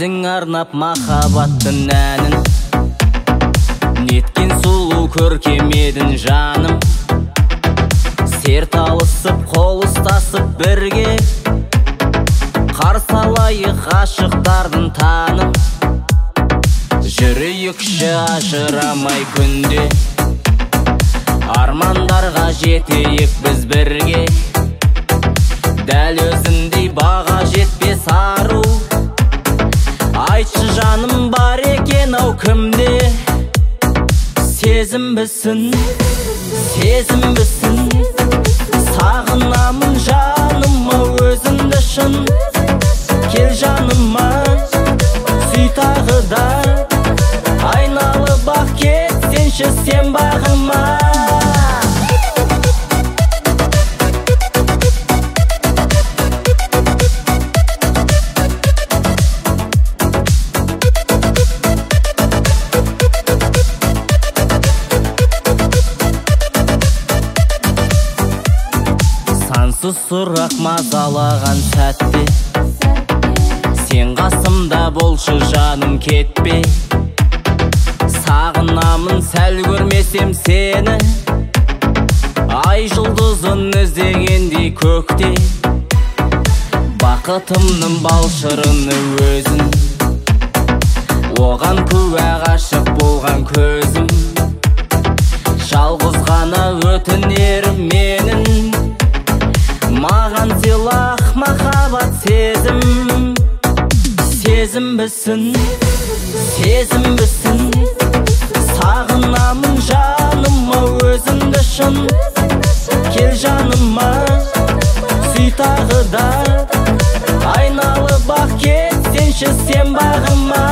өзің арнап махаббаттың әнін, неткен сұлу көркем едің жаным. Серт алысып қол ұстасып бірге, қарсы алайық ғашықтардың таным. Жүрейікші ажырамай күнде, армандарға жетейік біз бірге. Дәл өзіндей баға жетпес ару, айтшы жаным бар екен ау кімде. Сезімбісің, сезімбісің, сағынамын жаным ау өзіңді шын. Кел жаныма, сүй тағы да, айналып ақ кетсенші сен бағыма. Сансыз сұрақ мазалаған сәтте, сен қасымда болшы жаным кетпе. Сағынамын сәл көрмесем сені, ай жұлдызын іздегендей көкте. Бақытымның балшырыны өзің, оған куә ғашық болған көзім. Жалғыз ғана өтінерім менің, маған сыйлақ махаббат сезім. Сезімбісің, сезімбісің, сағынамын жаным ау өзіңді шын. Кел жаныма, сүй тағы да, айналып ақ кетсенші сен бағыма.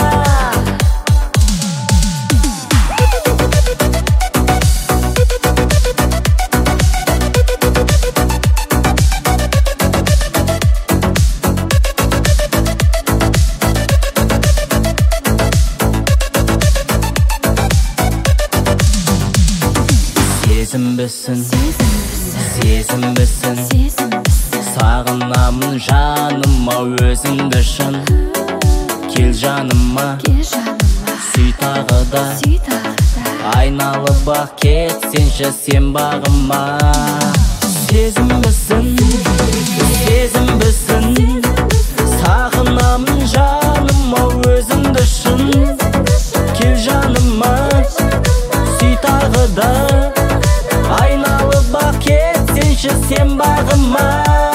Сезімбісің, сезімбісің, сағынамын жаным ау өзіңді шын. Кел жаныма, сүй тағы да, айналып ақ кетсенші сен бағыма. Сезімбісің, сезімбісің, сағынамын жаным ау өзіңді шын. Кел жаныма, сүй тағы да, айналып ақ кетсенші сен бағыма.